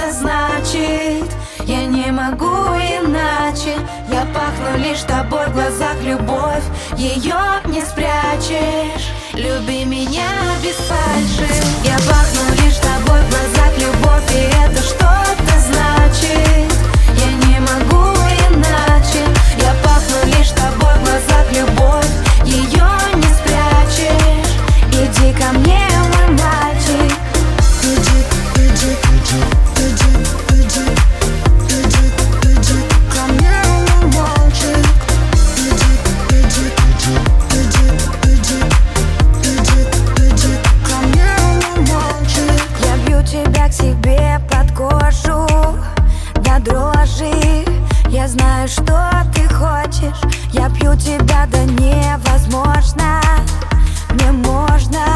что-то значит. Я не могу иначе. Я пахну лишь тобой, в глазах любовь, ее не спрячешь. Люби меня без фальши. Я пахну лишь тобой, в глазах любовь, и это что-то значит. Я не могу иначе. Я пахну лишь тобой, в глазах любовь, ее не спрячешь. Иди ко мне, мой мальчик. Тебя к себе под кожу до дрожи. Я знаю, что ты хочешь. Я пью тебя до невозможно. Мне можно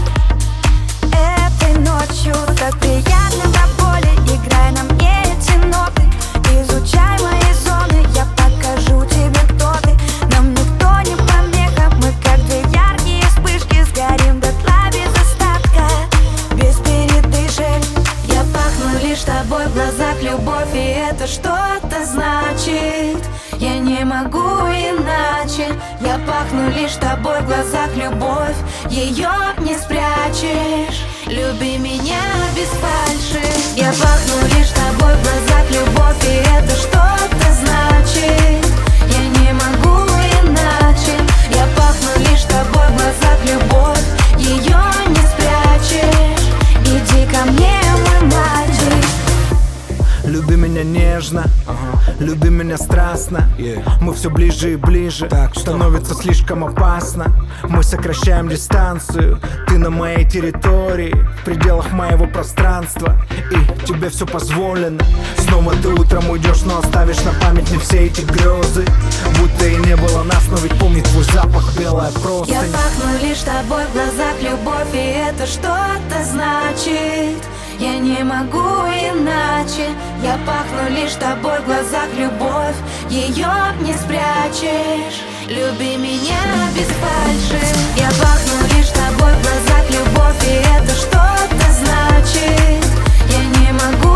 этой ночью так приятно до боли. Играй на мне эти ноты, изучай мои зоны. Я покажу тебе, кто ты. Нам никто не помеха. Мы как две яркие вспышки, сгорим дотла без остатка, без передышек. Я пахну лишь тобой, в глазах любовь, и это что-то значит. Я не могу иначе. Я пахну лишь тобой, в глазах любовь, ее не спрячешь. Люби меня без фальши. Я пахну лишь тобой, в глазах любовь, и это что-то значит. Я не могу иначе. Я пахну лишь тобой, в глазах любовь, ее не спрячешь. Иди ко мне, мой мальчик. Люби меня нежно, люби меня страстно. Мы все ближе и ближе, становится слишком опасно. Мы сокращаем дистанцию. Ты на моей территории, в пределах моего пространства, и тебе все позволено. Снова ты утром уйдешь, но оставишь на память мне все эти грезы. Будто и не было нас, но ведь помнит твой запах, белая простынь. Я пахну лишь тобой, в глазах любовь, и это что-то значит. Я не могу иначе. Я пахну лишь тобой, в глазах любовь, ее не спрячешь. Люби меня без фальши. Я пахну лишь тобой, в глазах любовь, и это что-то значит. Я не могу